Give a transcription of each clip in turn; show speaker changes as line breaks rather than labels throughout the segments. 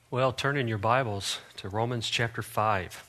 Well, turn in your Bibles to Romans chapter 5.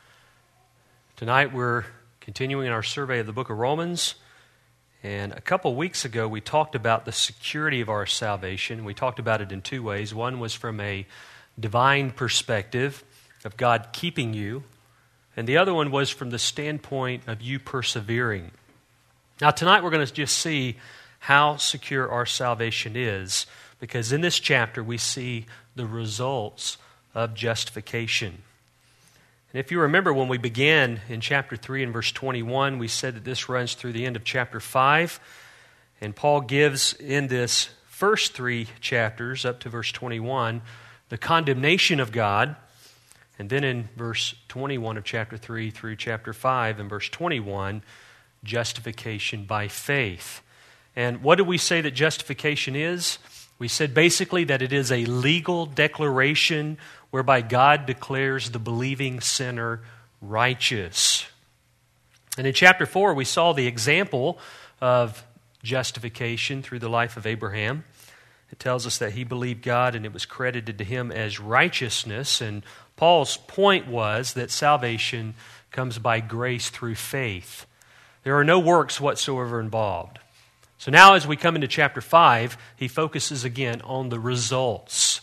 Tonight we're continuing our survey of the book of Romans. And a couple weeks ago we talked about the security of our salvation. We talked about it in two ways. One was from a divine perspective of God keeping you. And the other one was from the standpoint of you persevering. Now tonight we're going to just see how secure our salvation is, because in this chapter we see the results of justification. And if you remember when we began in chapter 3 and verse 21, we said that this runs through the end of chapter 5. And Paul gives in this first three chapters up to verse 21 the condemnation of God. And then in verse 21 of chapter 3 through chapter 5 and verse 21, justification by faith. And what do we say that justification is? We said basically that it is a legal declaration whereby God declares the believing sinner righteous. And in chapter 4, we saw the example of justification through the life of Abraham. It tells us that he believed God and it was credited to him as righteousness. And Paul's point was that salvation comes by grace through faith. There are no works whatsoever involved. So now as we come into chapter 5, he focuses again on the results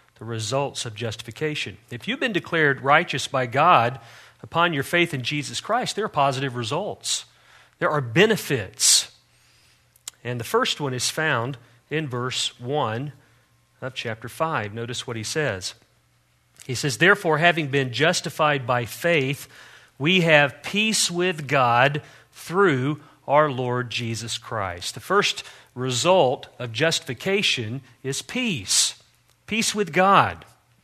of justification. If you've been declared righteous by God upon your faith in Jesus Christ, there are positive results. There are benefits. And the first one is found in verse 1 of chapter 5. Notice what he says. He says, "Therefore, having been justified by faith, we have peace with God through our Lord Jesus Christ." The first result of justification is peace. Peace with God.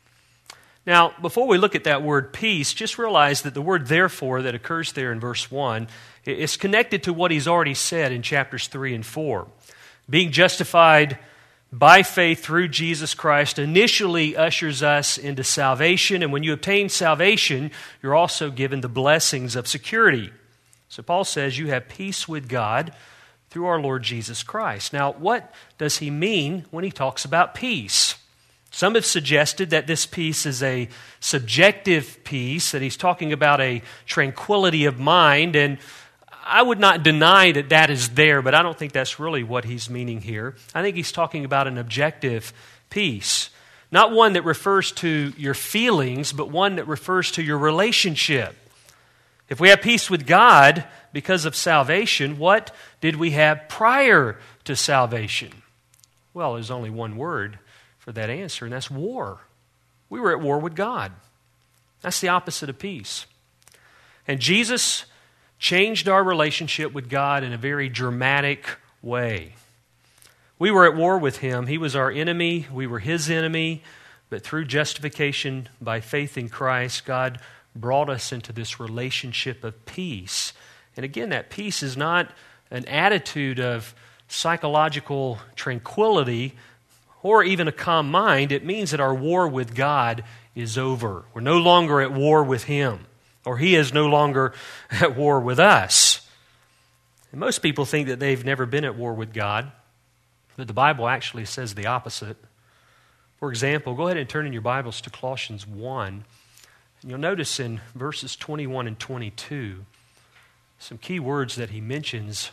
Now, before we look at that word peace, just realize that the word therefore that occurs there in verse 1 is connected to what he's already said in chapters 3 and 4. Being justified by faith through Jesus Christ initially ushers us into salvation, and when you obtain salvation, you're also given the blessings of security. So Paul says you have peace with God through our Lord Jesus Christ. Now, what does he mean when he talks about peace? Some have suggested that this peace is a subjective peace, that he's talking about a tranquility of mind, and I would not deny that that is there, but I don't think that's really what he's meaning here. I think he's talking about an objective peace, not one that refers to your feelings, but one that refers to your relationship. If we have peace with God because of salvation, what did we have prior to salvation? Well, there's only one word for that answer, and that's war. We were at war with God. That's the opposite of peace. And Jesus changed our relationship with God in a very dramatic way. We were at war with Him. He was our enemy. We were His enemy. But through justification by faith in Christ, God brought us into this relationship of peace. And again, that peace is not an attitude of psychological tranquility or even a calm mind. It means that our war with God is over. We're no longer at war with Him, or He is no longer at war with us. And most people think that they've never been at war with God, but the Bible actually says the opposite. For example, go ahead and turn in your Bibles to Colossians 1. And you'll notice in verses 21 and 22 some key words that he mentions.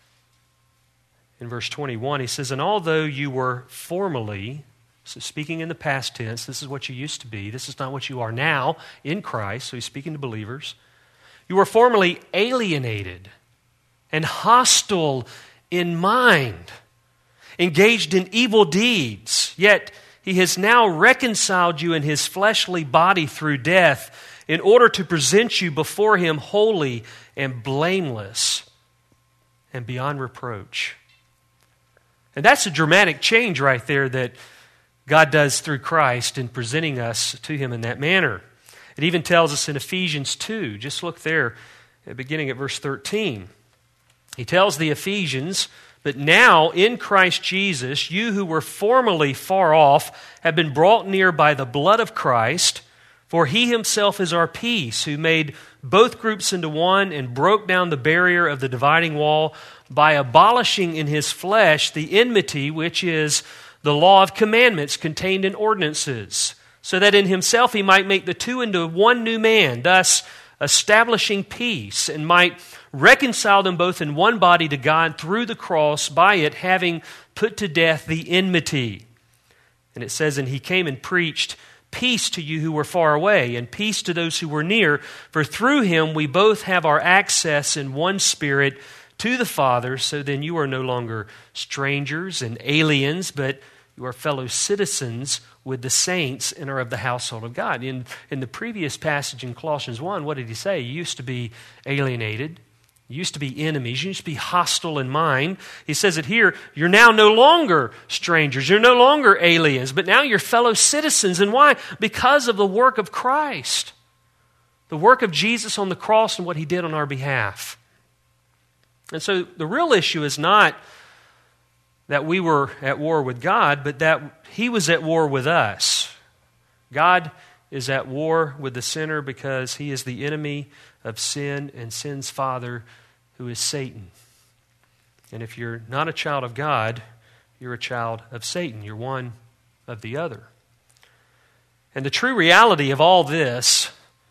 In verse 21, he says, "And although you were formerly," so speaking in the past tense, this is what you used to be, this is not what you are now in Christ, so he's speaking to believers. "You were formerly alienated and hostile in mind, engaged in evil deeds, yet He has now reconciled you in His fleshly body through death in order to present you before Him holy and blameless and beyond reproach." And that's a dramatic change right there that God does through Christ in presenting us to Him in that manner. It even tells us in Ephesians 2, just look there, beginning at verse 13. He tells the Ephesians, "But now in Christ Jesus, you who were formerly far off have been brought near by the blood of Christ, for He Himself is our peace, who made both groups into one and broke down the barrier of the dividing wall by abolishing in His flesh the enmity, which is the law of commandments contained in ordinances, so that in himself he might make the two into one new man, thus establishing peace, and might reconcile them both in one body to God through the cross, by it having put to death the enmity. And it says, and he came and preached peace to you who were far away, and peace to those who were near. For through him we both have our access in one Spirit to the Father. So then you are no longer strangers and aliens, but you are fellow citizens with the saints and are of the household of God. In the previous passage in Colossians 1, what did he say? You used to be alienated. You used to be enemies. You used to be hostile in mind. He says it here, you're now no longer strangers. You're no longer aliens, but now you're fellow citizens. And why? Because of the work of Christ. The work of Jesus on the cross and what he did on our behalf. And so the real issue is not that we were at war with God, but that he was at war with us. God is at war with the sinner because he is the enemy of sin and sin's father, who is Satan. And if you're not a child of God, you're a child of Satan. You're one of the other. And the true reality of all this,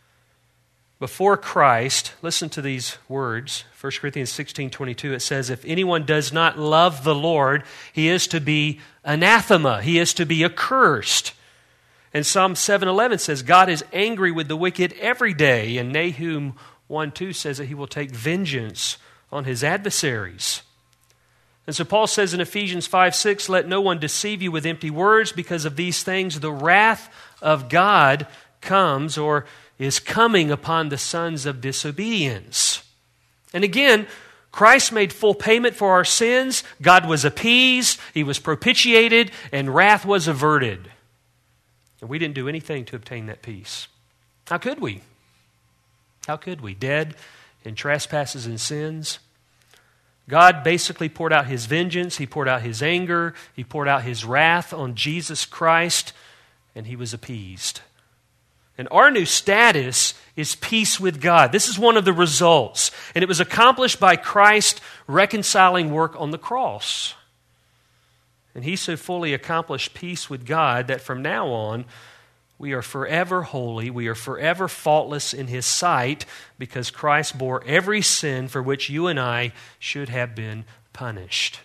before Christ, listen to these words. 1 Corinthians 16:22, it says, if anyone does not love the Lord, he is to be anathema. He is to be accursed. And Psalm 7:11 says, God is angry with the wicked every day. And Nahum 1:2 says that he will take vengeance on his adversaries. And so Paul says in Ephesians 5:6, let no one deceive you with empty words, because of these things the wrath of God comes, or is coming, upon the sons of disobedience. And again, Christ made full payment for our sins. God was appeased, he was propitiated, and wrath was averted. And we didn't do anything to obtain that peace. How could we? How could we? Dead in trespasses and sins. God basically poured out his vengeance. He poured out his anger. He poured out his wrath on Jesus Christ, and he was appeased. And our new status is peace with God. This is one of the results. And it was accomplished by Christ's reconciling work on the cross. And he so fully accomplished peace with God that from now on, we are forever holy. We are forever faultless in his sight, because Christ bore every sin for which you and I should have been punished.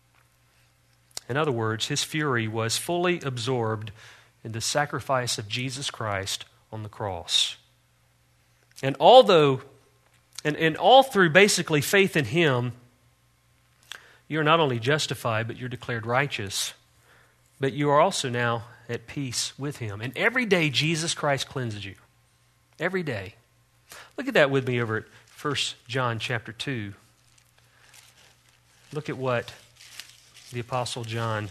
In other words, his fury was fully absorbed in the sacrifice of Jesus Christ on the cross. And all through basically faith in him, you're not only justified, but you're declared righteous. But you are also now at peace with him. And every day Jesus Christ cleanses you. Every day. Look at that with me over at 1 John chapter 2. Look at what the Apostle John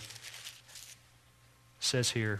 says here.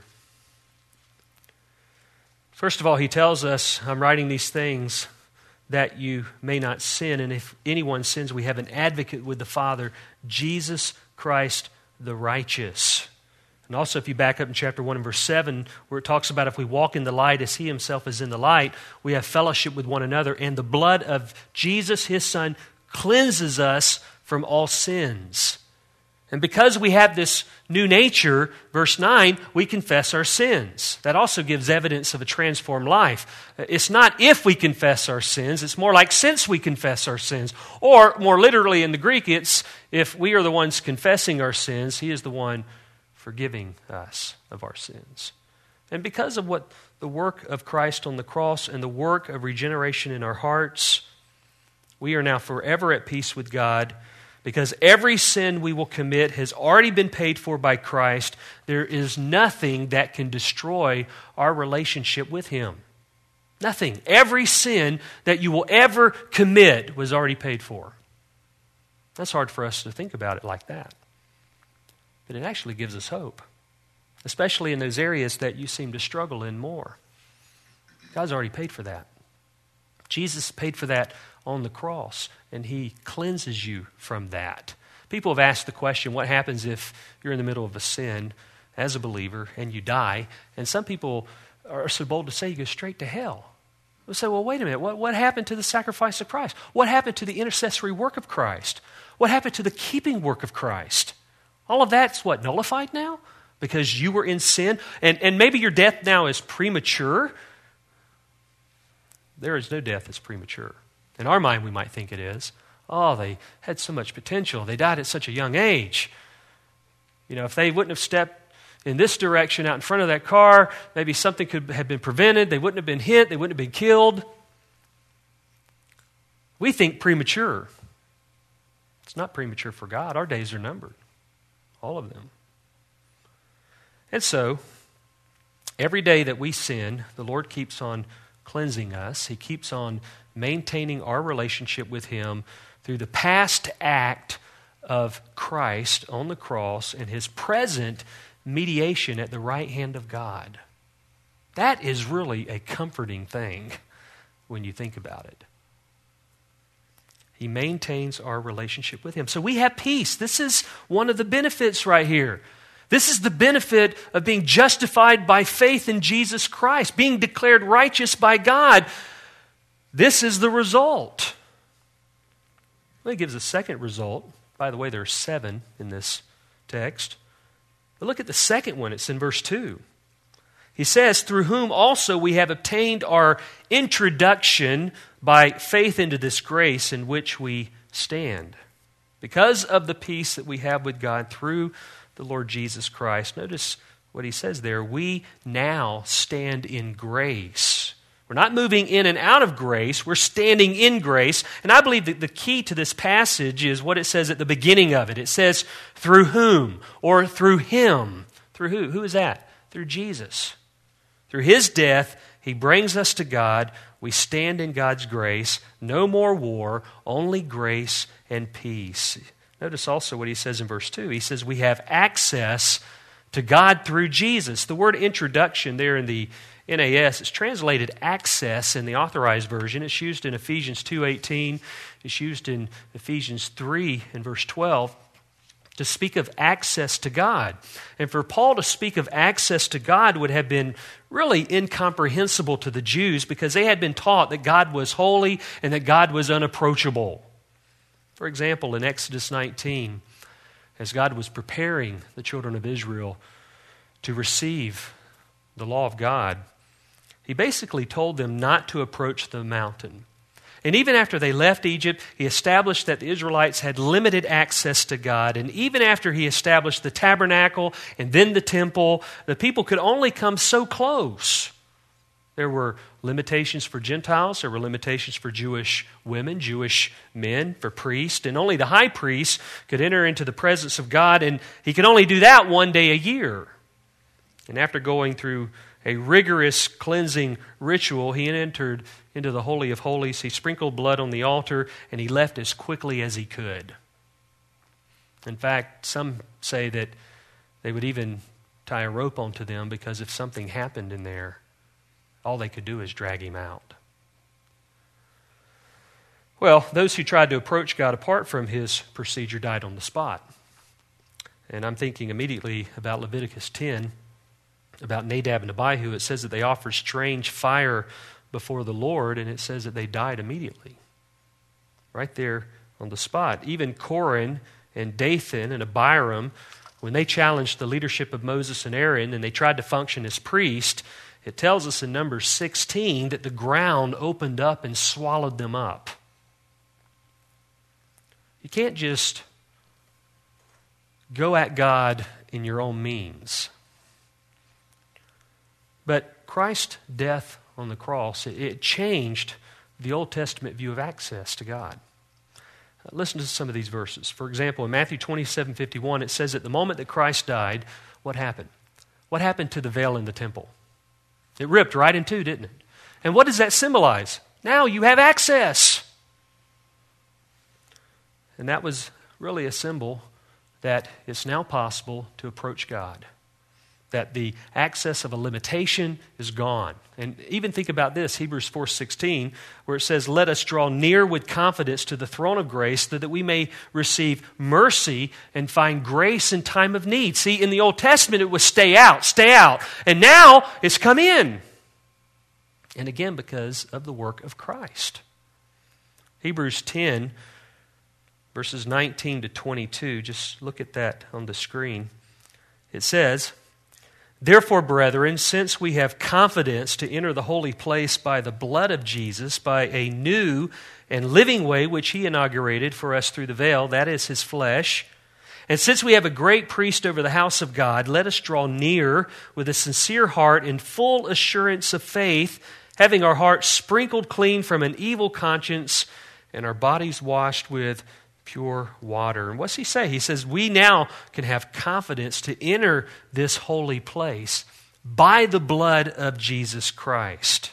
First of all, he tells us, I'm writing these things that you may not sin. And if anyone sins, we have an advocate with the Father, Jesus Christ the righteous. And also, if you back up in chapter 1 and verse 7, where it talks about if we walk in the light as he himself is in the light, we have fellowship with one another, and the blood of Jesus, his Son, cleanses us from all sins. And because we have this new nature, verse 9, we confess our sins. That also gives evidence of a transformed life. It's not if we confess our sins, it's more like since we confess our sins. Or more literally in the Greek, it's if we are the ones confessing our sins, he is the one forgiving us of our sins. And because of what the work of Christ on the cross and the work of regeneration in our hearts, we are now forever at peace with God. Because every sin we will commit has already been paid for by Christ. There is nothing that can destroy our relationship with him. Nothing. Every sin that you will ever commit was already paid for. That's hard for us to think about it like that. But it actually gives us hope. Especially in those areas that you seem to struggle in more. God's already paid for that. Jesus paid for that on the cross, and he cleanses you from that. People have asked the question, what happens if you're in the middle of a sin as a believer and you die? And some people are so bold to say you go straight to hell. We'll say, well, wait a minute, what happened to the sacrifice of Christ? What happened to the intercessory work of Christ? What happened to the keeping work of Christ? All of that's what, nullified now? because you were in sin, and maybe your death now is premature. There is no death that's premature. In our mind, we might think it is. Oh, they had so much potential. They died at such a young age. You know, if they wouldn't have stepped in this direction out in front of that car, maybe something could have been prevented. They wouldn't have been hit. They wouldn't have been killed. We think premature. It's not premature for God. Our days are numbered. All of them. And so, every day that we sin, the Lord keeps on cleansing us. He keeps on maintaining our relationship with Him through the past act of Christ on the cross and His present mediation at the right hand of God. That is really a comforting thing when you think about it. He maintains our relationship with Him. So we have peace. This is one of the benefits right here. This is the benefit of being justified by faith in Jesus Christ, being declared righteous by God. This is the result. Well, He gives a second result. By the way, there are 7 in this text. But look at the second one. It's in verse 2. He says, through whom also we have obtained our introduction by faith into this grace in which we stand. Because of the peace that we have with God through the Lord Jesus Christ. Notice what he says there. We now stand in grace. We're not moving in and out of grace. We're standing in grace. And I believe that the key to this passage is what it says at the beginning of it. It says, through whom? Or through Him. Through who? Who is that? Through Jesus. Through His death, He brings us to God. We stand in God's grace. No more war, only grace and peace. Notice also what he says in verse 2. He says we have access to God through Jesus. The word introduction there in the NAS is translated access in the Authorized Version. It's used in Ephesians 2:18. It's used in Ephesians 3 and verse 12 to speak of access to God. And for Paul to speak of access to God would have been really incomprehensible to the Jews because they had been taught that God was holy and that God was unapproachable. For example, in Exodus 19, as God was preparing the children of Israel to receive the law of God, He basically told them not to approach the mountain. And even after they left Egypt, He established that the Israelites had limited access to God. And even after He established the tabernacle and then the temple, the people could only come so close. There were limitations for Gentiles. There were limitations for Jewish women, Jewish men, for priests. And only the high priest could enter into the presence of God. And he could only do that one day a year. And after going through a rigorous cleansing ritual, he entered into the Holy of Holies. He sprinkled blood on the altar, and he left as quickly as he could. In fact, some say that they would even tie a rope onto them because if something happened in there, all they could do is drag him out. Well, those who tried to approach God apart from His procedure died on the spot. And I'm thinking immediately about Leviticus 10, about Nadab and Abihu. It says that they offered strange fire before the Lord, and it says that they died immediately. Right there on the spot. Even Korah and Dathan and Abiram, when they challenged the leadership of Moses and Aaron and they tried to function as priests, it tells us in Numbers 16 that the ground opened up and swallowed them up. You can't just go at God in your own means. But Christ's death on the cross, it changed the Old Testament view of access to God. Listen to some of these verses. For example, in Matthew 27:51, it says at the moment that Christ died, what happened? What happened to the veil in the temple? It ripped right in two, didn't it? And what does that symbolize? Now you have access. And that was really a symbol that it's now possible to approach God. That the access of a limitation is gone. And even think about this, Hebrews 4:16, where it says, let us draw near with confidence to the throne of grace so that we may receive mercy and find grace in time of need. See, in the Old Testament it was stay out. And now it's come in. And again, because of the work of Christ. Hebrews 10, verses 19 to 22, just look at that on the screen. It says, Therefore, brethren, since we have confidence to enter the holy place by the blood of Jesus, by a new and living way which he inaugurated for us through the veil, that is his flesh, and since we have a great priest over the house of God, let us draw near with a sincere heart in full assurance of faith, having our hearts sprinkled clean from an evil conscience and our bodies washed with pure water. And what's he say? He says we now can have confidence to enter this holy place by the blood of Jesus Christ.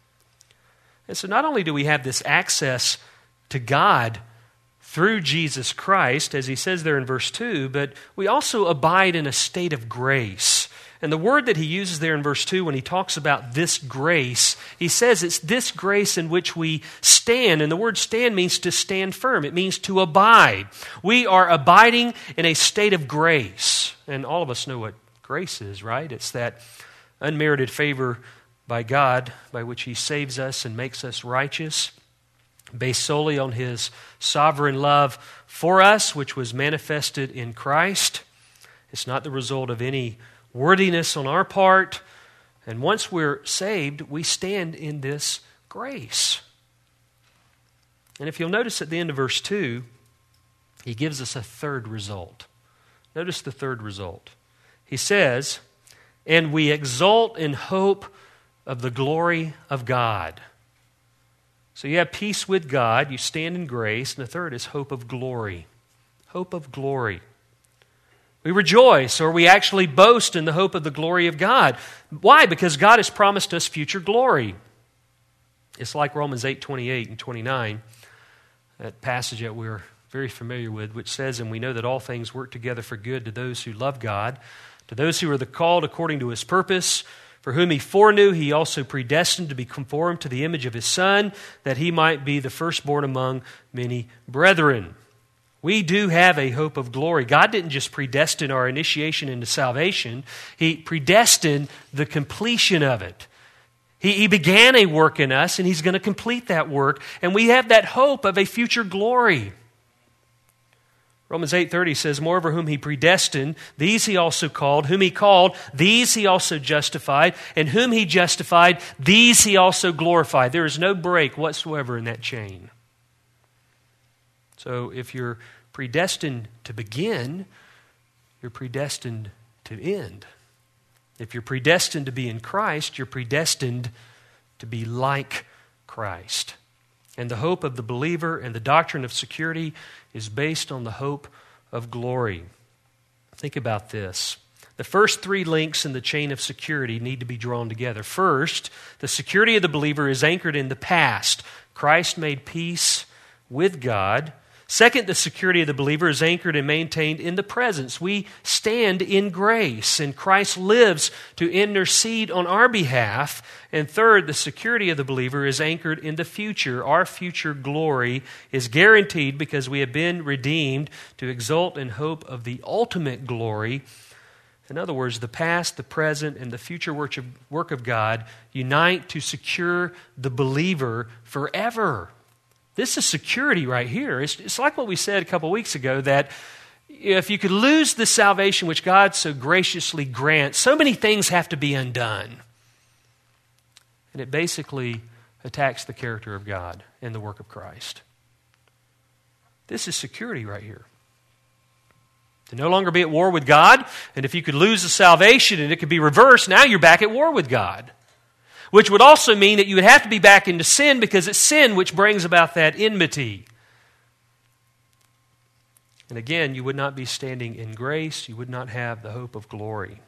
And so not only do we have this access to God through Jesus Christ, as he says there in verse 2, but we also abide in a state of grace. And the word that he uses there in verse 2 when he talks about this grace, he says it's this grace in which we stand. And the word stand means to stand firm. It means to abide. We are abiding in a state of grace. And all of us know what grace is, right? It's that unmerited favor by God by which he saves us and makes us righteous, based solely on his sovereign love for us, which was manifested in Christ. It's not the result of any worthiness on our part. And once we're saved, we stand in this grace. And if you'll notice at the end of verse 2, he gives us a third result. Notice the third result. He says, and we exult in hope of the glory of God. So you have peace with God, you stand in grace, and the third is hope of glory. Hope of glory. We rejoice, or we actually boast in the hope of the glory of God. Why? Because God has promised us future glory. It's like Romans 8:28 and 29, that passage that we're very familiar with, which says, and we know that all things work together for good to those who love God, to those who are the called according to his purpose, for whom he foreknew, he also predestined to be conformed to the image of his Son, that he might be the firstborn among many brethren. We do have a hope of glory. God didn't just predestine our initiation into salvation. He predestined the completion of it. He began a work in us, and he's going to complete that work. And we have that hope of a future glory. Romans 8:30 says, moreover, whom he predestined, these he also called. Whom he called, these he also justified. And whom he justified, these he also glorified. There is no break whatsoever in that chain. So if you're predestined to begin, you're predestined to end. If you're predestined to be in Christ, you're predestined to be like Christ. And the hope of the believer and the doctrine of security is based on the hope of glory. Think about this. The first three links in the chain of security need to be drawn together. First, the security of the believer is anchored in the past. Christ made peace with God. Second, the security of the believer is anchored and maintained in the presence. We stand in grace, and Christ lives to intercede on our behalf. And third, the security of the believer is anchored in the future. Our future glory is guaranteed because we have been redeemed to exult in hope of the ultimate glory. In other words, the past, the present, and the future work of God unite to secure the believer forever. This is security right here. It's like what we said a couple weeks ago, that if you could lose the salvation which God so graciously grants, so many things have to be undone. And it basically attacks the character of God and the work of Christ. This is security right here. To no longer be at war with God, and if you could lose the salvation and it could be reversed, now you're back at war with God. Which would also mean that you would have to be back into sin, because it's sin which brings about that enmity. And again, you would not be standing in grace. You would not have the hope of glory.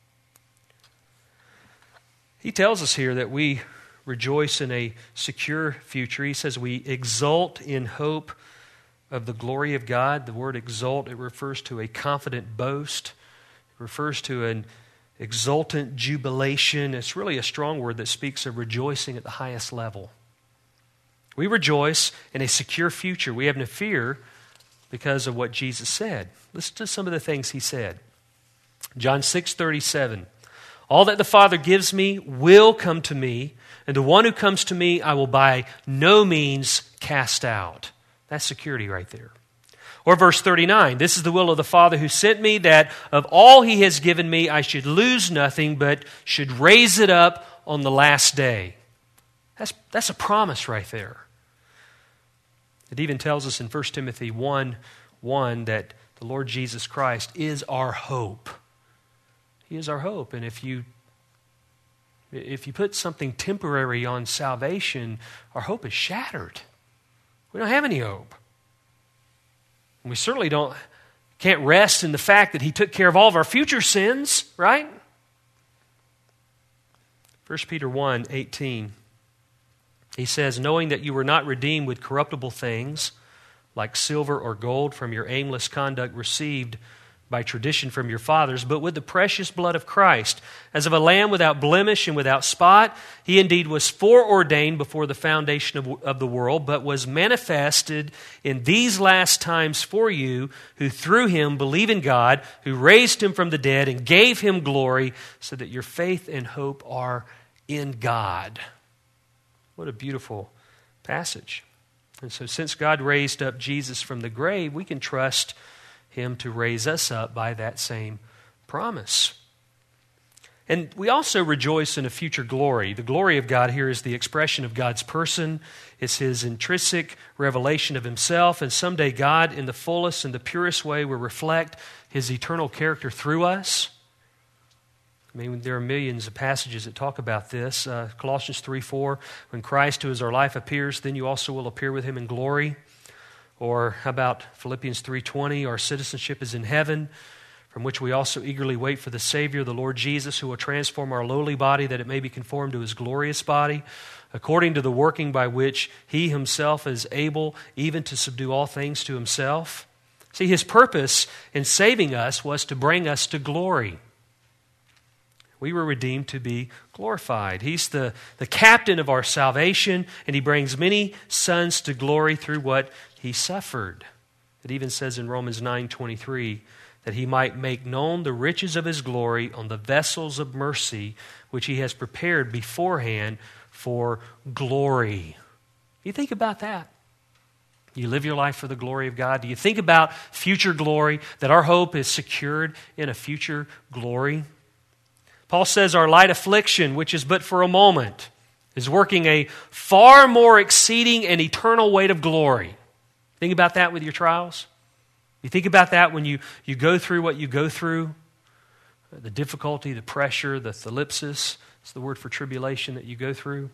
He tells us here that we rejoice in a secure future. He says we exult in hope of the glory of God. The word exult, it refers to a confident boast. It refers to an exultant jubilation. It's really a strong word that speaks of rejoicing at the highest level. We rejoice in a secure future. We have no fear because of what Jesus said. Listen to some of the things he said. John 6:37. All that the Father gives me will come to me, and the one who comes to me I will by no means cast out. That's security right there. Or verse 39, this is the will of the Father who sent me, that of all He has given me I should lose nothing, but should raise it up on the last day. That's a promise right there. It even tells us in 1 Timothy 1:1 that the Lord Jesus Christ is our hope. He is our hope. And if you put something temporary on salvation, our hope is shattered. We don't have any hope. And we certainly can't rest in the fact that He took care of all of our future sins, right? 1 Peter 1:18, he says, knowing that you were not redeemed with corruptible things, like silver or gold from your aimless conduct received by tradition from your fathers, but with the precious blood of Christ, as of a lamb without blemish and without spot. He indeed was foreordained before the foundation of the world, but was manifested in these last times for you, who through Him believe in God, who raised Him from the dead and gave Him glory, so that your faith and hope are in God. What a beautiful passage. And so since God raised up Jesus from the grave, we can trust Him to raise us up by that same promise. And we also rejoice in a future glory. The glory of God here is the expression of God's person. It's His intrinsic revelation of Himself. And someday God, in the fullest and the purest way, will reflect His eternal character through us. I mean, there are millions of passages that talk about this. Colossians 3:4, when Christ, who is our life, appears, then you also will appear with Him in glory. Or how about Philippians 3:20, our citizenship is in heaven, from which we also eagerly wait for the Savior, the Lord Jesus, who will transform our lowly body that it may be conformed to His glorious body, according to the working by which He Himself is able even to subdue all things to Himself. See, His purpose in saving us was to bring us to glory. We were redeemed to be glorified. He's the captain of our salvation, and He brings many sons to glory through what He suffered. It even says in Romans 9:23 that He might make known the riches of His glory on the vessels of mercy, which He has prepared beforehand for glory. You think about that. You live your life for the glory of God. Do you think about future glory, that our hope is secured in a future glory? Paul says our light affliction, which is but for a moment, is working a far more exceeding and eternal weight of glory. Think about that with your trials. You think about that when you go through what you go through, the difficulty, the pressure, the thlipsis, it's the word for tribulation that you go through.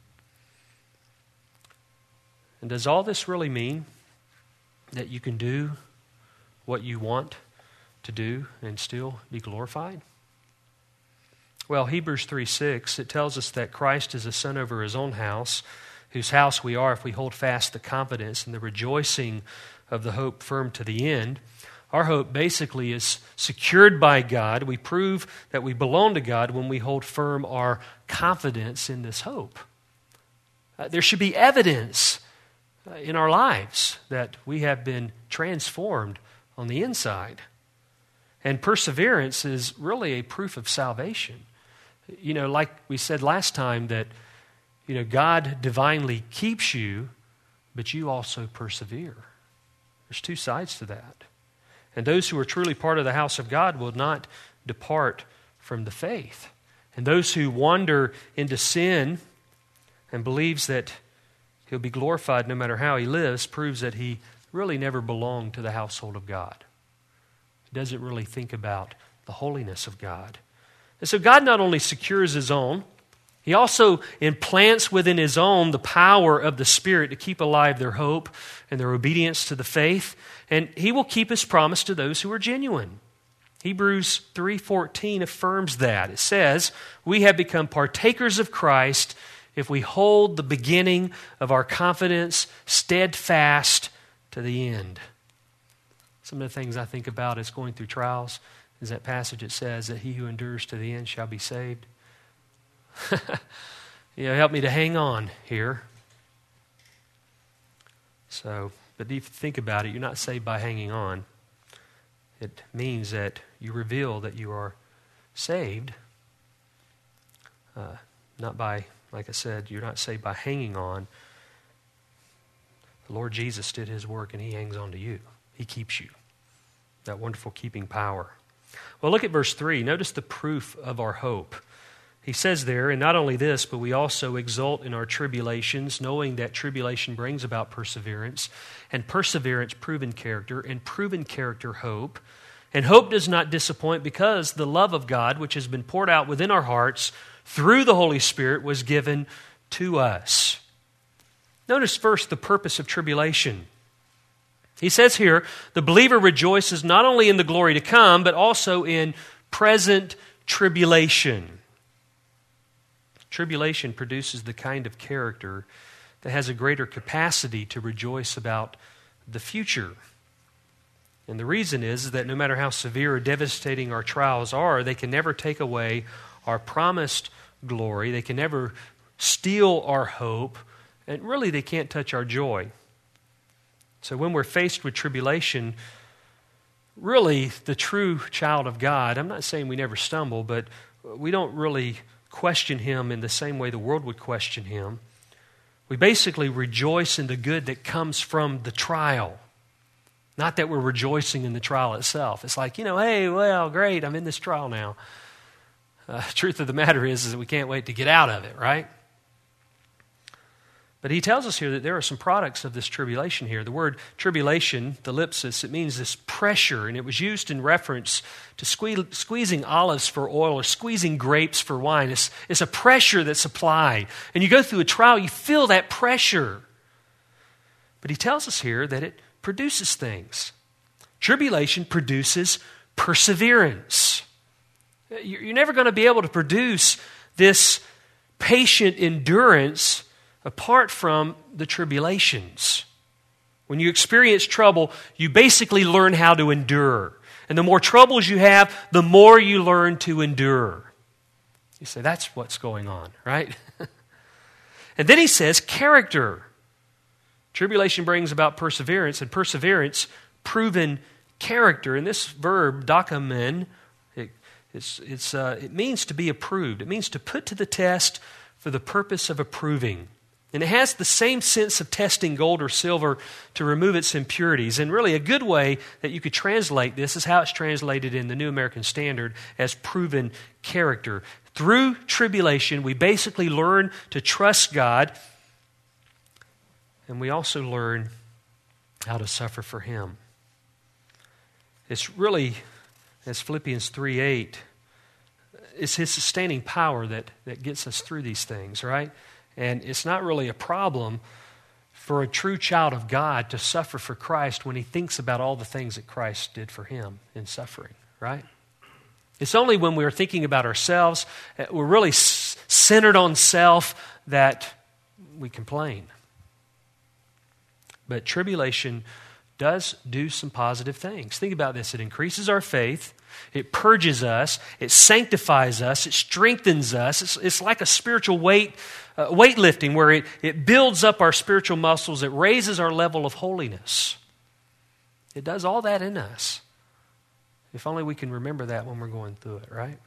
And does all this really mean that you can do what you want to do and still be glorified? Well, Hebrews 3:6, it tells us that Christ is a son over His own house, whose house we are if we hold fast the confidence and the rejoicing of the hope firm to the end. Our hope basically is secured by God. We prove that we belong to God when we hold firm our confidence in this hope. There should be evidence in our lives that we have been transformed on the inside. And perseverance is really a proof of salvation. You know, like we said last time, that, God divinely keeps you, but you also persevere. There's two sides to that. And those who are truly part of the house of God will not depart from the faith. And those who wander into sin and believes that he'll be glorified no matter how he lives proves that he really never belonged to the household of God. He doesn't really think about the holiness of God. And so God not only secures His own, He also implants within His own the power of the Spirit to keep alive their hope and their obedience to the faith. And He will keep His promise to those who are genuine. Hebrews 3:14 affirms that. It says, "We have become partakers of Christ if we hold the beginning of our confidence steadfast to the end." Some of the things I think about as going through trials is that passage that says that he who endures to the end shall be saved. Help me to hang on here. So, but if you think about it, you're not saved by hanging on. It means that you reveal that you are saved, not by, like I said, you're not saved by hanging on. The Lord Jesus did His work and He hangs on to you. He keeps you. That wonderful keeping power. Well, look at verse 3. Notice the proof of our hope. He says there, and not only this, but we also exult in our tribulations, knowing that tribulation brings about perseverance, and perseverance, proven character, and proven character, hope. And hope does not disappoint because the love of God, which has been poured out within our hearts through the Holy Spirit, was given to us. Notice first the purpose of tribulation. He says here, the believer rejoices not only in the glory to come, but also in present tribulation. Tribulation produces the kind of character that has a greater capacity to rejoice about the future. And the reason is that no matter how severe or devastating our trials are, they can never take away our promised glory. They can never steal our hope. And really, they can't touch our joy. So when we're faced with tribulation, really the true child of God, I'm not saying we never stumble, but we don't really question Him in the same way the world would question Him. We basically rejoice in the good that comes from the trial. Not that we're rejoicing in the trial itself. It's like, hey, well, great, I'm in this trial now. Truth of the matter is that we can't wait to get out of it, right? But he tells us here that there are some products of this tribulation here. The word tribulation, the ellipsis, it means this pressure, and it was used in reference to squeezing olives for oil or squeezing grapes for wine. It's a pressure that's applied. And you go through a trial, you feel that pressure. But he tells us here that it produces things. Tribulation produces perseverance. You're never going to be able to produce this patient endurance apart from the tribulations. When you experience trouble, you basically learn how to endure. And the more troubles you have, the more you learn to endure. You say, that's what's going on, right? And then he says, character. Tribulation brings about perseverance, and perseverance, proven character. And this verb, dokamen, it means to be approved. It means to put to the test for the purpose of approving. And it has the same sense of testing gold or silver to remove its impurities. And really a good way that you could translate this is how it's translated in the New American Standard as proven character. Through tribulation, we basically learn to trust God, and we also learn how to suffer for Him. It's really, as Philippians 3:8, it's His sustaining power that gets us through these things, right? And it's not really a problem for a true child of God to suffer for Christ when he thinks about all the things that Christ did for him in suffering, right? It's only when we're thinking about ourselves, we're really centered on self, that we complain. But tribulation does do some positive things. Think about this. It increases our faith. It purges us. It sanctifies us. It strengthens us. It's like a spiritual weightlifting where it builds up our spiritual muscles. It raises our level of holiness. It does all that in us. If only we can remember that when we're going through it, right?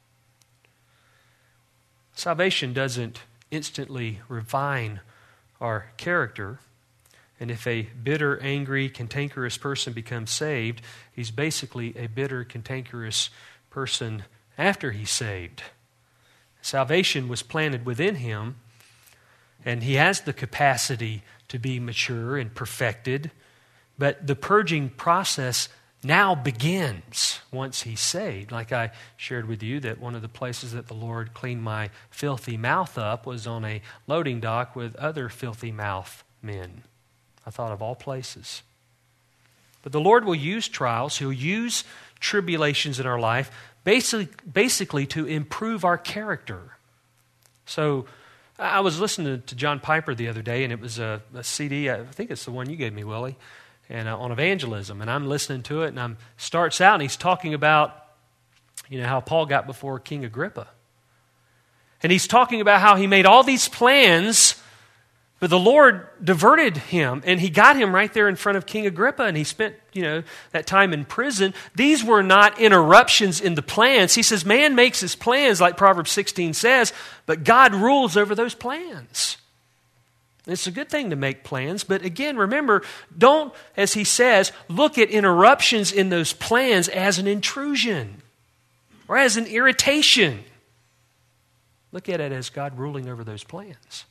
Salvation doesn't instantly refine our character. And if a bitter, angry, cantankerous person becomes saved, he's basically a bitter, cantankerous person after he's saved. Salvation was planted within him, and he has the capacity to be mature and perfected, but the purging process now begins once he's saved. Like I shared with you that one of the places that the Lord cleaned my filthy mouth up was on a loading dock with other filthy mouth men. I thought of all places. But the Lord will use trials. He'll use tribulations in our life basically to improve our character. So I was listening to John Piper the other day, and it was a CD, I think it's the one you gave me, Willie, and on evangelism. And I'm listening to it, and starts out, and he's talking about, how Paul got before King Agrippa. And he's talking about how he made all these plans, but the Lord diverted him, and he got him right there in front of King Agrippa, and he spent, that time in prison. These were not interruptions in the plans. He says, man makes his plans, like Proverbs 16 says, but God rules over those plans. It's a good thing to make plans, but again, remember, don't, as he says, look at interruptions in those plans as an intrusion or as an irritation. Look at it as God ruling over those plans.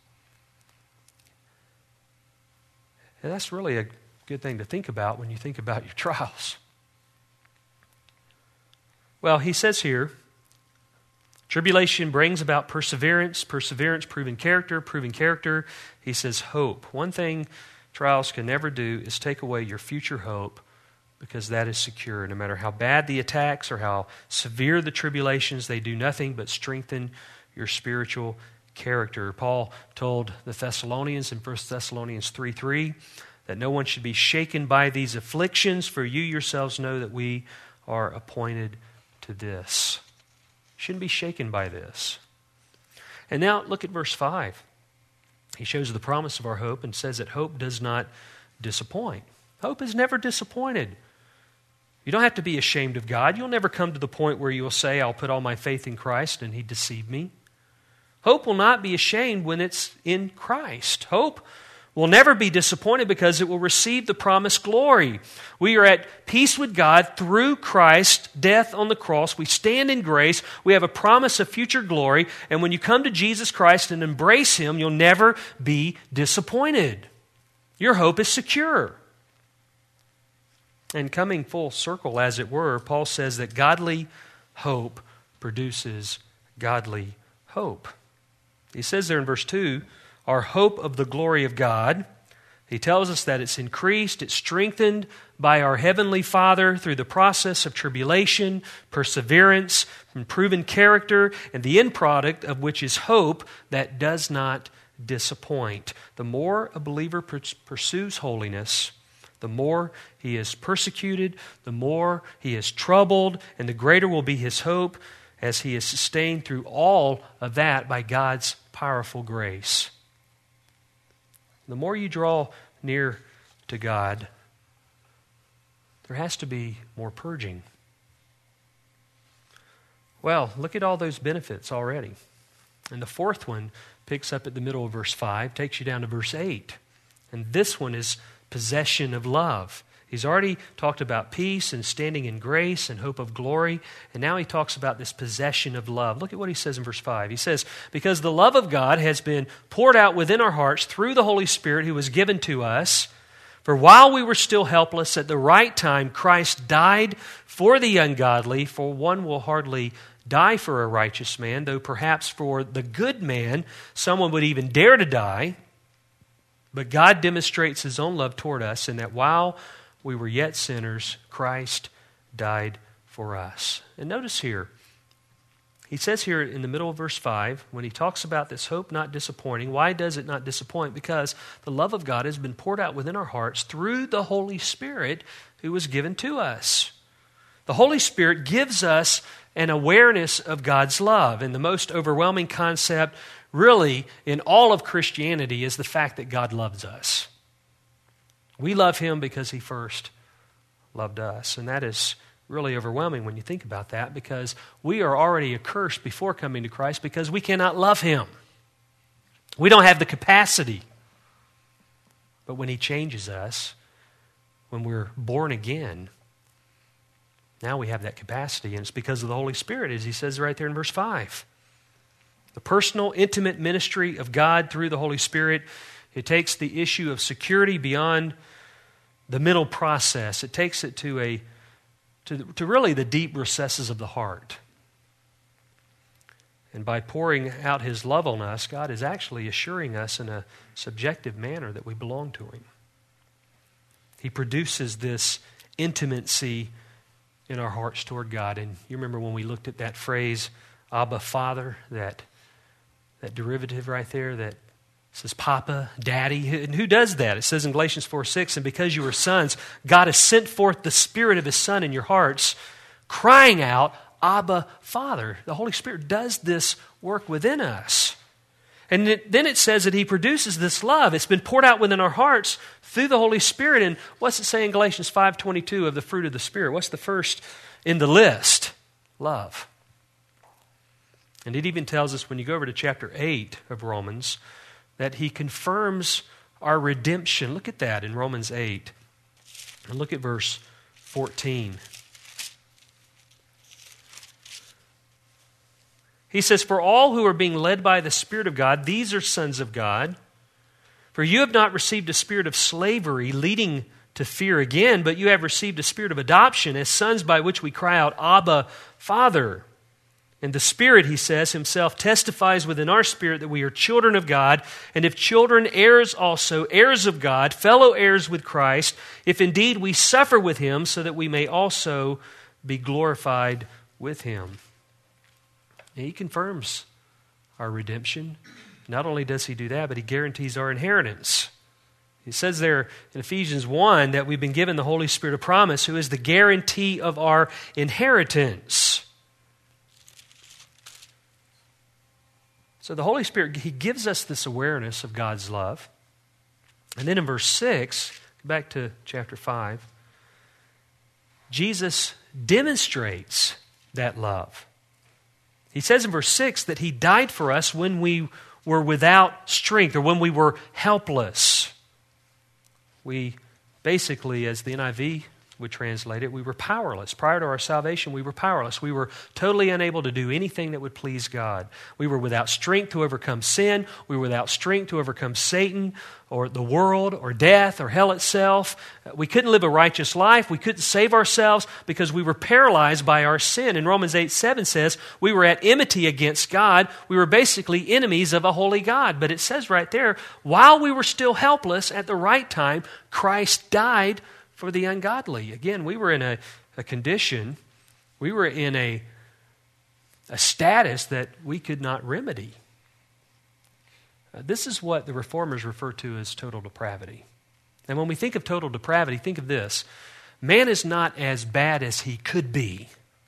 And that's really a good thing to think about when you think about your trials. Well, he says here, tribulation brings about perseverance, perseverance, proven character. He says hope. One thing trials can never do is take away your future hope, because that is secure. No matter how bad the attacks or how severe the tribulations, they do nothing but strengthen your spiritual character. Paul told the Thessalonians in 1 Thessalonians 3:3 that no one should be shaken by these afflictions, for you yourselves know that we are appointed to this. Shouldn't be shaken by this. And now look at verse 5. He shows the promise of our hope and says that hope does not disappoint. Hope is never disappointed. You don't have to be ashamed of God. You'll never come to the point where you'll say, I'll put all my faith in Christ and He deceived me. Hope will not be ashamed when it's in Christ. Hope will never be disappointed because it will receive the promised glory. We are at peace with God through Christ's death on the cross. We stand in grace. We have a promise of future glory. And when you come to Jesus Christ and embrace Him, you'll never be disappointed. Your hope is secure. And coming full circle, as it were, Paul says that godly hope produces godly hope. He says there in verse 2, our hope of the glory of God. He tells us that it's increased, it's strengthened by our Heavenly Father through the process of tribulation, perseverance, and proven character, and the end product of which is hope that does not disappoint. The more a believer pursues holiness, the more he is persecuted, the more he is troubled, and the greater will be his hope as he is sustained through all of that by God's powerful grace. The more you draw near to God, there has to be more purging. Well, look at all those benefits already. And the fourth one picks up at the middle of verse 5, takes you down to verse 8. And this one is possession of love. He's already talked about peace and standing in grace and hope of glory. And now he talks about this possession of love. Look at what he says in verse 5. He says, because the love of God has been poured out within our hearts through the Holy Spirit who was given to us. For while we were still helpless, at the right time, Christ died for the ungodly. For one will hardly die for a righteous man, though perhaps for the good man, someone would even dare to die. But God demonstrates His own love toward us in that while we were yet sinners, Christ died for us. And notice here, he says here in the middle of verse 5, when he talks about this hope not disappointing, why does it not disappoint? Because the love of God has been poured out within our hearts through the Holy Spirit who was given to us. The Holy Spirit gives us an awareness of God's love. And the most overwhelming concept really in all of Christianity is the fact that God loves us. We love Him because He first loved us. And that is really overwhelming when you think about that, because we are already accursed before coming to Christ because we cannot love Him. We don't have the capacity. But when He changes us, when we're born again, now we have that capacity, and it's because of the Holy Spirit, as he says right there in verse 5. The personal, intimate ministry of God through the Holy Spirit, it takes the issue of security beyond the mental process. It takes it to really the deep recesses of the heart. And by pouring out His love on us, God is actually assuring us in a subjective manner that we belong to Him. He produces this intimacy in our hearts toward God. And you remember when we looked at that phrase, Abba, Father, that derivative right there that says Papa, Daddy. And who does that? It says in Galatians 4:6, and because you are sons, God has sent forth the Spirit of His Son in your hearts, crying out, Abba, Father. The Holy Spirit does this work within us. And then it says that He produces this love. It's been poured out within our hearts through the Holy Spirit. And what's it say in Galatians 5:22 of the fruit of the Spirit? What's the first in the list? Love. And it even tells us when you go over to chapter 8 of Romans, that He confirms our redemption. Look at that in Romans 8. And look at verse 14. He says, "For all who are being led by the Spirit of God, these are sons of God. For you have not received a spirit of slavery leading to fear again, but you have received a spirit of adoption as sons by which we cry out, Abba, Father. And the Spirit," he says, Himself testifies within our spirit that we are children of God, and if children, heirs also, heirs of God, fellow heirs with Christ, if indeed we suffer with Him, so that we may also be glorified with Him. And He confirms our redemption. Not only does He do that, but He guarantees our inheritance. It says there in Ephesians 1 that we've been given the Holy Spirit of promise, who is the guarantee of our inheritance. So the Holy Spirit, He gives us this awareness of God's love. And then in verse 6, back to chapter 5, Jesus demonstrates that love. He says in verse 6 that He died for us when we were without strength or when we were helpless. We basically, as the NIV would translate it, we were powerless. Prior to our salvation, we were powerless. We were totally unable to do anything that would please God. We were without strength to overcome sin. We were without strength to overcome Satan or the world or death or hell itself. We couldn't live a righteous life. We couldn't save ourselves because we were paralyzed by our sin. And Romans 8:7 says we were at enmity against God. We were basically enemies of a holy God. But it says right there, while we were still helpless, at the right time, Christ died for the ungodly. Again, we were in a condition, we were in a status that we could not remedy. This is what the Reformers refer to as total depravity. And when we think of total depravity, think of this. Man is not as bad as he could be.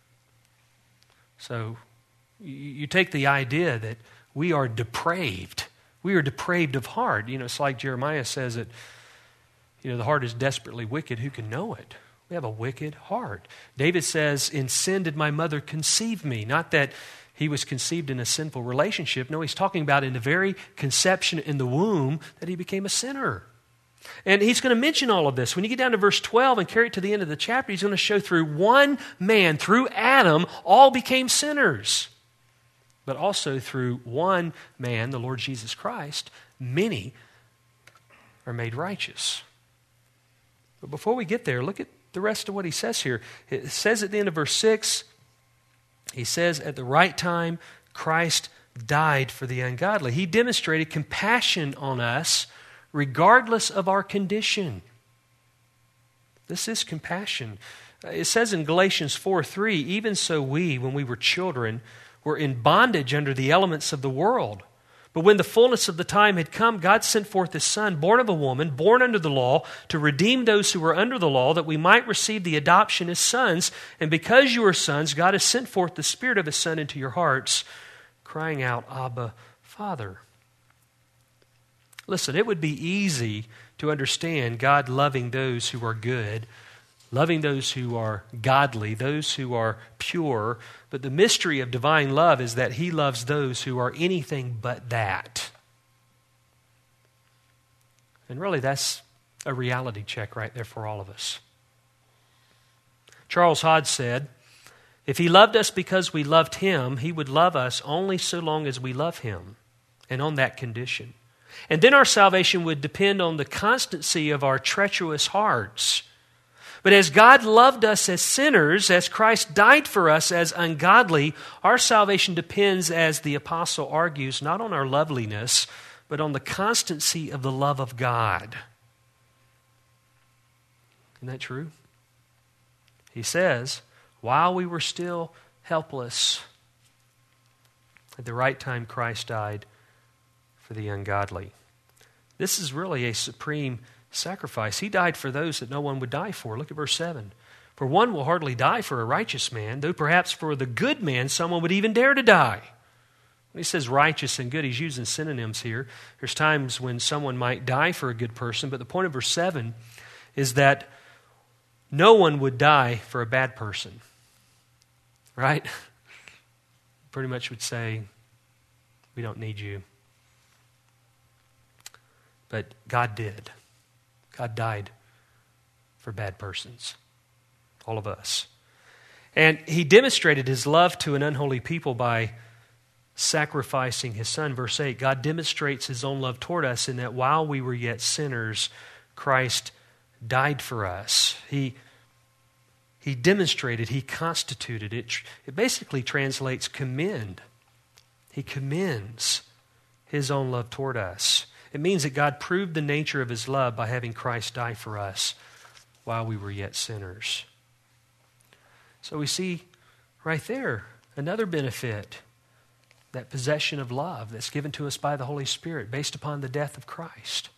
So you take the idea that we are depraved. We are depraved of heart. You know, it's like Jeremiah says that, you know, the heart is desperately wicked. Who can know it? We have a wicked heart. David says, "In sin did my mother conceive me." Not that he was conceived in a sinful relationship. No, he's talking about in the very conception in the womb that he became a sinner. And he's going to mention all of this. When you get down to verse 12 and carry it to the end of the chapter, he's going to show through one man, through Adam, all became sinners. But also through one man, the Lord Jesus Christ, many are made righteous. But before we get there, look at the rest of what he says here. It says at the end of verse 6, he says, at the right time, Christ died for the ungodly. He demonstrated compassion on us regardless of our condition. This is compassion. It says in Galatians 4:3, "Even so we, when we were children, were in bondage under the elements of the world. But when the fullness of the time had come, God sent forth His Son, born of a woman, born under the law, to redeem those who were under the law, that we might receive the adoption as sons. And because you are sons, God has sent forth the Spirit of His Son into your hearts, crying out, Abba, Father." Listen, it would be easy to understand God loving those who are good, loving those who are godly, those who are pure. But the mystery of divine love is that He loves those who are anything but that. And really, that's a reality check right there for all of us. Charles Hodge said, "If He loved us because we loved Him, He would love us only so long as we love Him, and on that condition. And then our salvation would depend on the constancy of our treacherous hearts. But as God loved us as sinners, as Christ died for us as ungodly, our salvation depends, as the apostle argues, not on our loveliness, but on the constancy of the love of God." Isn't that true? He says, while we were still helpless, at the right time Christ died for the ungodly. This is really a supreme sacrifice. He died for those that no one would die for. Look at verse 7. "For one will hardly die for a righteous man, though perhaps for the good man someone would even dare to die." When he says righteous and good, he's using synonyms here. There's times when someone might die for a good person, but the point of verse 7 is that no one would die for a bad person. Right? Pretty much would say, we don't need you. But God did. God died for bad persons, all of us. And he demonstrated his love to an unholy people by sacrificing his son. Verse 8, God demonstrates his own love toward us in that while we were yet sinners, Christ died for us. He demonstrated, he constituted it. It basically translates commend. He commends his own love toward us. It means that God proved the nature of his love by having Christ die for us while we were yet sinners. So we see right there another benefit, that possession of love that's given to us by the Holy Spirit based upon the death of Christ.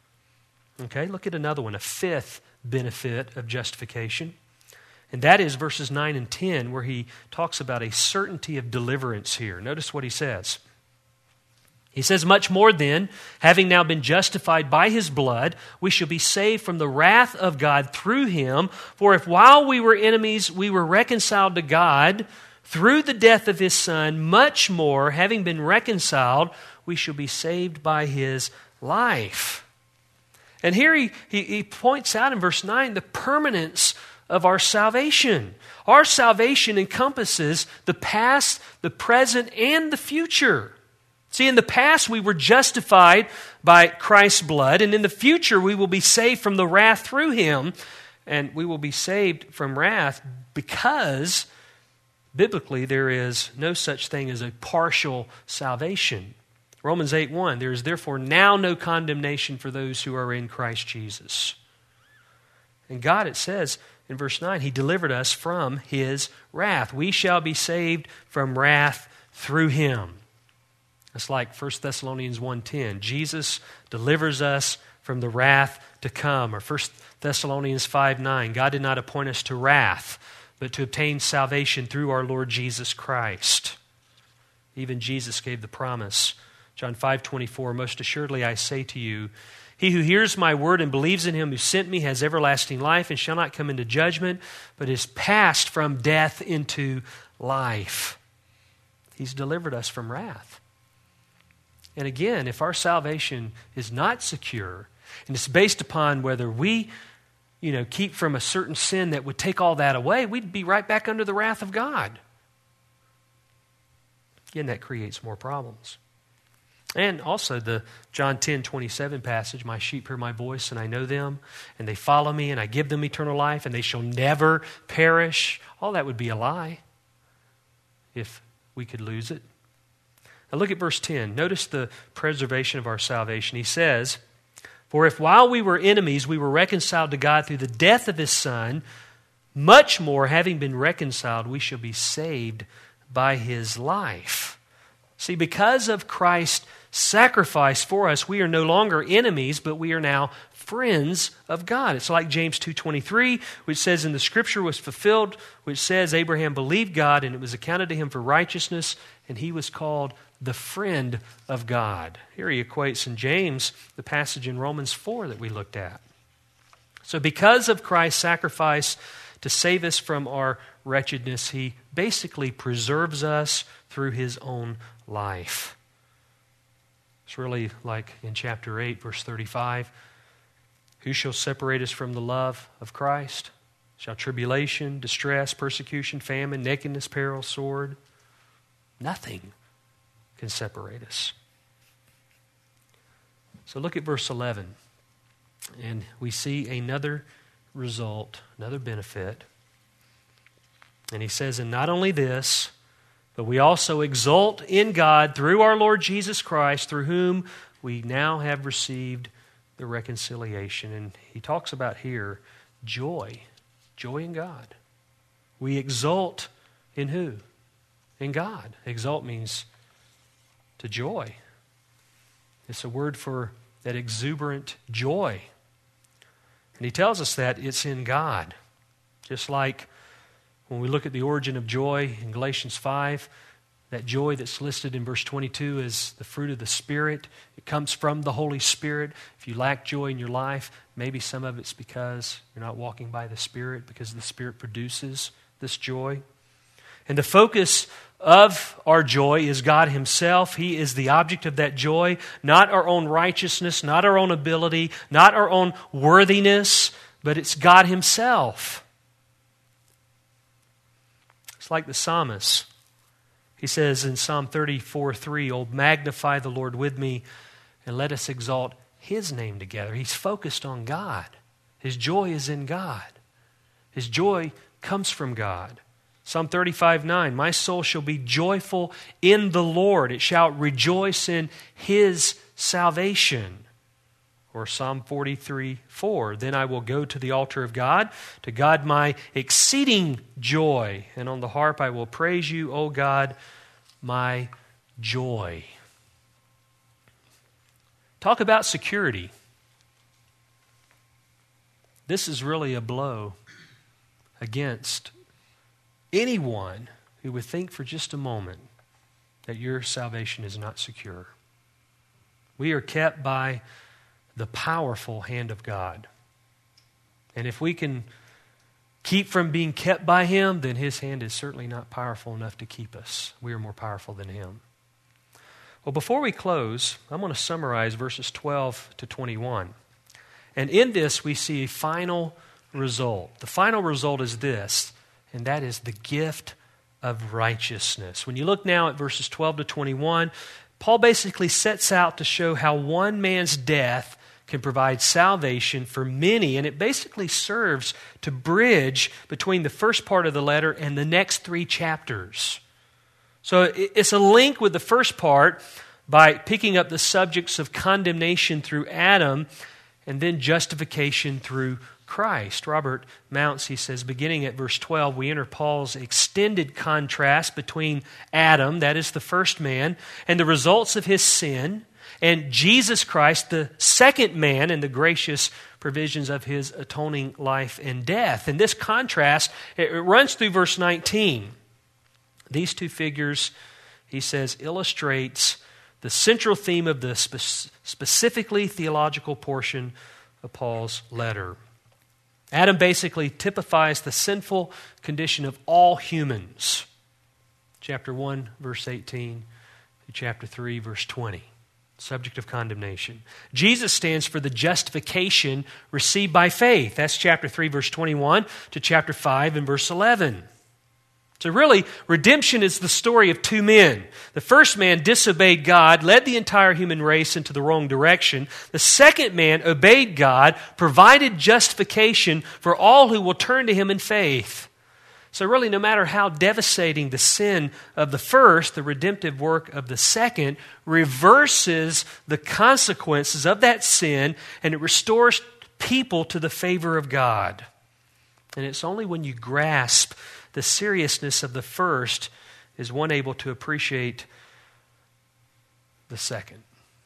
Okay, look at another one, a fifth benefit of justification. And that is verses 9 and 10, where he talks about a certainty of deliverance here. Notice what he says. He says, much more then, having now been justified by his blood, we shall be saved from the wrath of God through him. For if while we were enemies, we were reconciled to God through the death of his Son, much more, having been reconciled, we shall be saved by his life. And here he points out in verse 9 the permanence of our salvation. Our salvation encompasses the past, the present, and the future. See, in the past we were justified by Christ's blood, and in the future we will be saved from the wrath through him, and we will be saved from wrath because biblically there is no such thing as a partial salvation. Romans 8:1, there is therefore now no condemnation for those who are in Christ Jesus. And God, it says in verse 9, he delivered us from his wrath. We shall be saved from wrath through him. It's like 1 Thessalonians 1:10. Jesus delivers us from the wrath to come. Or 1 Thessalonians 5:9. God did not appoint us to wrath, but to obtain salvation through our Lord Jesus Christ. Even Jesus gave the promise. John 5:24. Most assuredly I say to you, he who hears my word and believes in him who sent me has everlasting life and shall not come into judgment, but is passed from death into life. He's delivered us from wrath. And again, if our salvation is not secure, and it's based upon whether we, keep from a certain sin that would take all that away, we'd be right back under the wrath of God. Again, that creates more problems. And also the John 10:27 passage, my sheep hear my voice and I know them, and they follow me, and I give them eternal life, and they shall never perish. All that would be a lie if we could lose it. Now look at verse 10. Notice the preservation of our salvation. He says, for if while we were enemies, we were reconciled to God through the death of his Son, much more, having been reconciled, we shall be saved by his life. See, because of Christ's sacrifice for us, we are no longer enemies, but we are now friends of God. It's like James 2:23, which says, in the scripture was fulfilled, which says, Abraham believed God, and it was accounted to him for righteousness, and he was called the friend of God. Here he equates in James the passage in Romans 4 that we looked at. So because of Christ's sacrifice to save us from our wretchedness, he basically preserves us through his own life. It's really like in chapter 8, verse 35. Who shall separate us from the love of Christ? Shall tribulation, distress, persecution, famine, nakedness, peril, sword? Nothing can separate us. So look at verse 11. And we see another result, another benefit. And he says, and not only this, but we also exult in God through our Lord Jesus Christ, through whom we now have received the reconciliation. And he talks about here joy. Joy in God. We exult in who? In God. Exult means to joy. It's a word for that exuberant joy. And he tells us that it's in God. Just like when we look at the origin of joy in Galatians 5, that joy that's listed in verse 22 is the fruit of the Spirit. It comes from the Holy Spirit. If you lack joy in your life, maybe some of it's because you're not walking by the Spirit, because the Spirit produces this joy. And the focus of our joy is God Himself. He is the object of that joy, not our own righteousness, not our own ability, not our own worthiness, but it's God Himself. It's like the psalmist. He says in Psalm 34:3, "Oh, magnify the Lord with me, and let us exalt His name together." He's focused on God. His joy is in God. His joy comes from God. Psalm 35:9, "My soul shall be joyful in the Lord. It shall rejoice in His salvation." Or Psalm 43:4, "Then I will go to the altar of God, to God my exceeding joy. And on the harp I will praise you, O God, my joy." Talk about security. This is really a blow against anyone who would think for just a moment that your salvation is not secure. We are kept by the powerful hand of God. And if we can keep from being kept by Him, then His hand is certainly not powerful enough to keep us. We are more powerful than Him. Well, before we close, I'm going to summarize verses 12 to 21. And in this, we see a final result. The final result is this, and that is the gift of righteousness. When you look now at verses 12 to 21, Paul basically sets out to show how one man's death can provide salvation for many, and it basically serves to bridge between the first part of the letter and the next 3 chapters. So it's a link with the first part by picking up the subjects of condemnation through Adam and then justification through Christ. Robert Mounce, he says, beginning at verse 12, we enter Paul's extended contrast between Adam, that is the first man, and the results of his sin, and Jesus Christ, the second man, and the gracious provisions of His atoning life and death. And this contrast, it runs through verse 19. These 2 figures, he says, illustrates the central theme of the specifically theological portion of Paul's letter. Adam basically typifies the sinful condition of all humans. Chapter 1, verse 18, to chapter 3, verse 20. Subject of condemnation. Jesus stands for the justification received by faith. That's chapter 3, verse 21 to chapter 5 and verse 11. So really, redemption is the story of 2 men. The first man disobeyed God, led the entire human race into the wrong direction. The second man obeyed God, provided justification for all who will turn to Him in faith. So really, no matter how devastating the sin of the first, the redemptive work of the second reverses the consequences of that sin, and it restores people to the favor of God. And it's only when you grasp the seriousness of the first is one able to appreciate the second.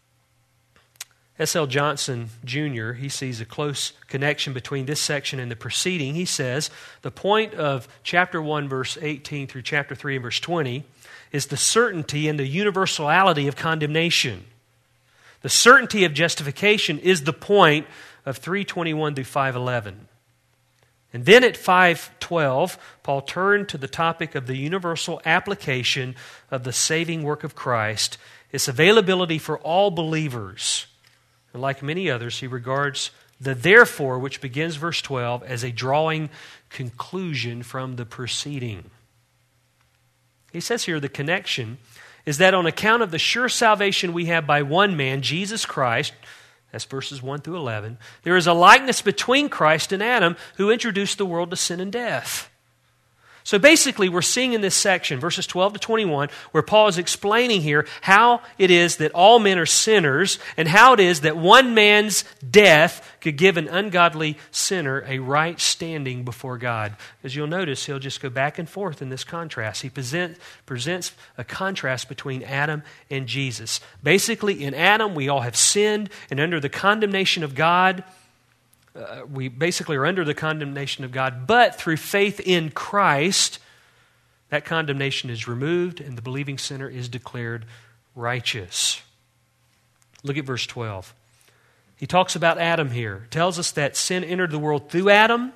S.L. Johnson, Jr., he sees a close connection between this section and the preceding. He says, the point of chapter 1, verse 18 through chapter 3 and verse 20 is the certainty and the universality of condemnation. The certainty of justification is the point of 3:21 through 5:11. And then at 5:12, Paul turned to the topic of the universal application of the saving work of Christ, its availability for all believers. And like many others, he regards the therefore, which begins verse 12, as a drawing conclusion from the preceding. He says here the connection is that on account of the sure salvation we have by one man, Jesus Christ, that's verses 1 through 11, there is a likeness between Christ and Adam, who introduced the world to sin and death. So basically, we're seeing in this section, verses 12 to 21, where Paul is explaining here how it is that all men are sinners and how it is that one man's death could give an ungodly sinner a right standing before God. As you'll notice, he'll just go back and forth in this contrast. He presents a contrast between Adam and Jesus. Basically, in Adam, we all have sinned, and under the condemnation of God, we basically are under the condemnation of God, but through faith in Christ, that condemnation is removed and the believing sinner is declared righteous. Look at verse 12. He talks about Adam here. Tells us that sin entered the world through Adam.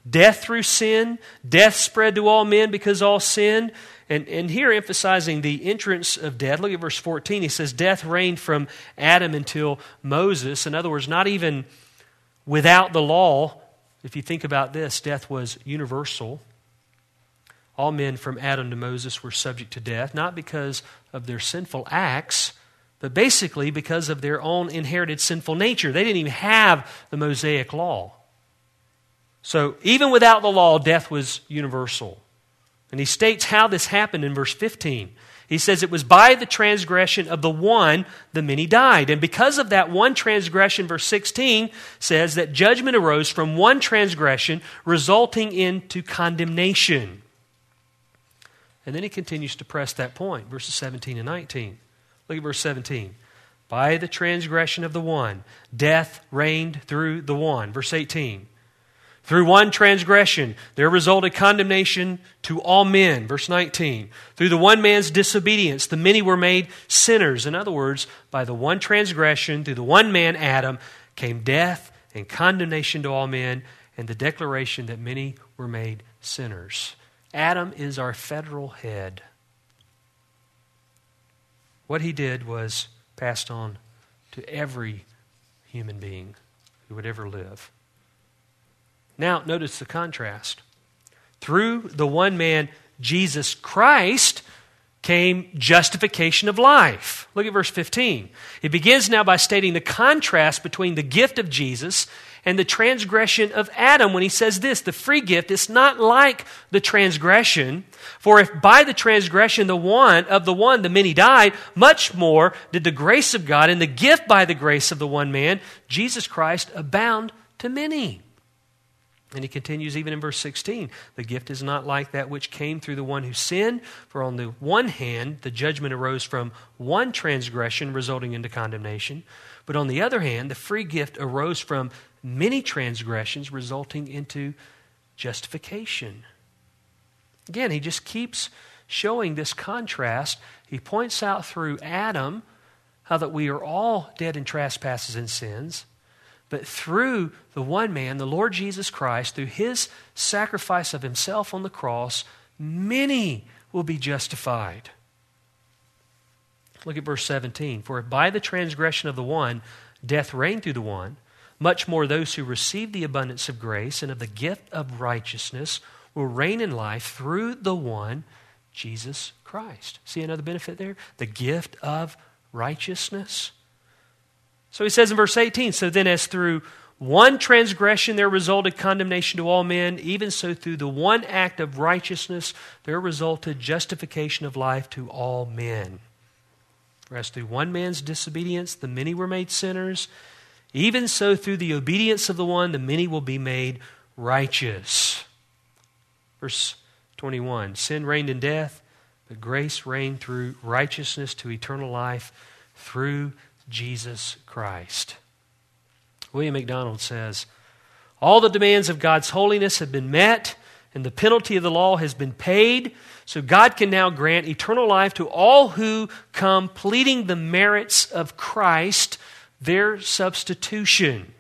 death through sin, death spread to all men because all sinned. And here emphasizing the entrance of death. Look at verse 14. He says, death reigned from Adam until Moses. In other words, not even without the law. If you think about this, death was universal. All men from Adam to Moses were subject to death, not because of their sinful acts, but basically because of their own inherited sinful nature. They didn't even have the Mosaic law. So even without the law, death was universal. And he states how this happened in verse 15. He says, it was by the transgression of the one, the many died. And because of that one transgression, verse 16 says that judgment arose from one transgression, resulting into condemnation. And then he continues to press that point, verses 17 and 19. Look at verse 17. By the transgression of the one, death reigned through the one. Verse 18. Through one transgression, there resulted condemnation to all men. Verse 19. Through the one man's disobedience, the many were made sinners. In other words, by the one transgression, through the one man, Adam, came death and condemnation to all men, and the declaration that many were made sinners. Adam is our federal head. What he did was passed on to every human being who would ever live. Now, notice the contrast. Through the one man, Jesus Christ, came justification of life. Look at verse 15. It begins now by stating the contrast between the gift of Jesus and the transgression of Adam when he says this, the free gift is not like the transgression. For if by the transgression the many died, much more did the grace of God and the gift by the grace of the one man, Jesus Christ, abound to many. And he continues even in verse 16. The gift is not like that which came through the one who sinned. For on the one hand, the judgment arose from one transgression, resulting into condemnation. But on the other hand, the free gift arose from many transgressions, resulting into justification. Again, he just keeps showing this contrast. He points out through Adam how that we are all dead in trespasses and sins. But through the one man, the Lord Jesus Christ, through his sacrifice of himself on the cross, many will be justified. Look at verse 17. For if by the transgression of the one, death reigned through the one, much more those who receive the abundance of grace and of the gift of righteousness will reign in life through the one, Jesus Christ. See another benefit there? The gift of righteousness. So he says in verse 18, so then as through one transgression there resulted condemnation to all men, even so through the one act of righteousness there resulted justification of life to all men. For as through one man's disobedience the many were made sinners, even so through the obedience of the one the many will be made righteous. Verse 21, sin reigned in death, but grace reigned through righteousness to eternal life through Jesus Christ. William MacDonald says, all the demands of God's holiness have been met and the penalty of the law has been paid, so God can now grant eternal life to all who come pleading the merits of Christ, their substitution.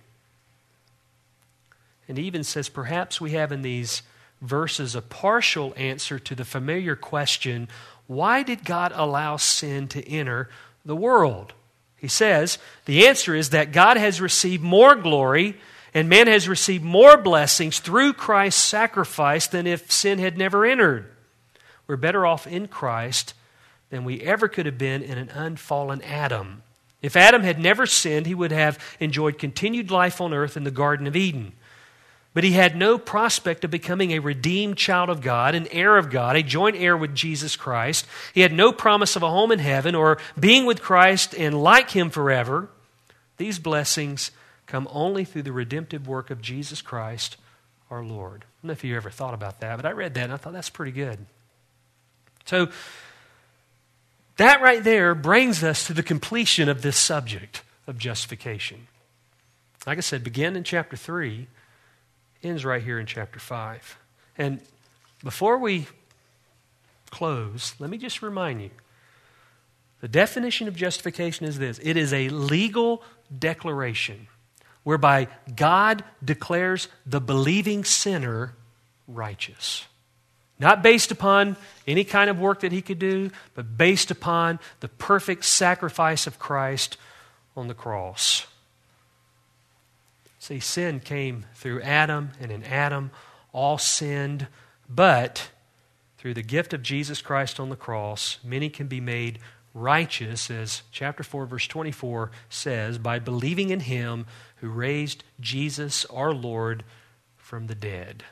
And he even says, perhaps we have in these verses a partial answer to the familiar question, why did God allow sin to enter the world? He says, the answer is that God has received more glory and man has received more blessings through Christ's sacrifice than if sin had never entered. We're better off in Christ than we ever could have been in an unfallen Adam. If Adam had never sinned, he would have enjoyed continued life on earth in the Garden of Eden. But he had no prospect of becoming a redeemed child of God, an heir of God, a joint heir with Jesus Christ. He had no promise of a home in heaven or being with Christ and like him forever. These blessings come only through the redemptive work of Jesus Christ, our Lord. I don't know if you ever thought about that, but I read that and I thought that's pretty good. So that right there brings us to the completion of this subject of justification. Like I said, begin in chapter 3. Ends right here in chapter 5. And before we close, let me just remind you, the definition of justification is this. It is a legal declaration. whereby God declares the believing sinner righteous. Not based upon any kind of work that he could do, but based upon the perfect sacrifice of Christ on the cross. See, sin came through Adam, and in Adam all sinned, but through the gift of Jesus Christ on the cross, many can be made righteous, as chapter 4, verse 24 says, by believing in Him who raised Jesus, our Lord, from the dead.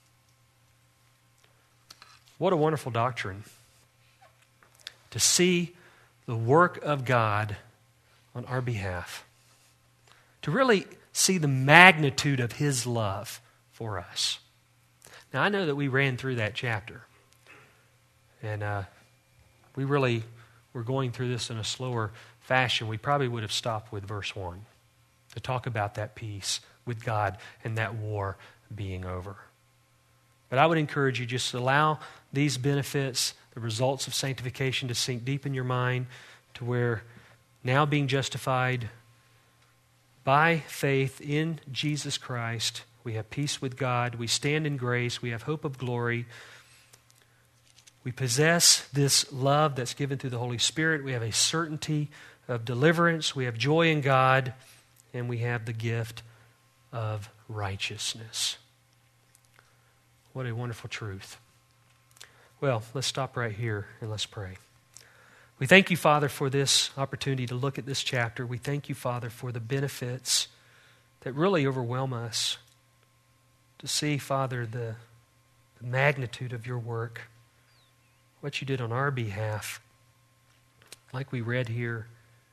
What a wonderful doctrine to see the work of God on our behalf, to really see the magnitude of His love for us. Now, I know that we ran through that chapter, and we really were going through this in a slower fashion. We probably would have stopped with verse 1 to talk about that peace with God and that war being over. But I would encourage you, just allow these benefits, the results of sanctification, to sink deep in your mind, to where now being justified by faith in Jesus Christ, we have peace with God, we stand in grace, we have hope of glory, we possess this love that's given through the Holy Spirit, we have a certainty of deliverance, we have joy in God, and we have the gift of righteousness. What a wonderful truth. Well, let's stop right here and let's pray. We thank you, Father, for this opportunity to look at this chapter. We thank you, Father, for the benefits that really overwhelm us. To see, Father, the magnitude of your work, what you did on our behalf. Like we read here,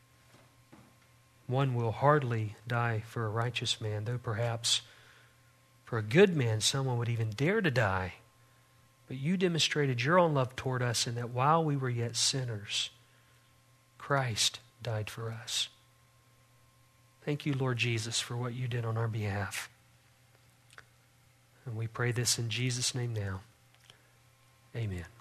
one will hardly die for a righteous man, though perhaps for a good man someone would even dare to die. But you demonstrated your own love toward us in that while we were yet sinners, Christ died for us. Thank you, Lord Jesus, for what you did on our behalf. And we pray this in Jesus' name now. Amen.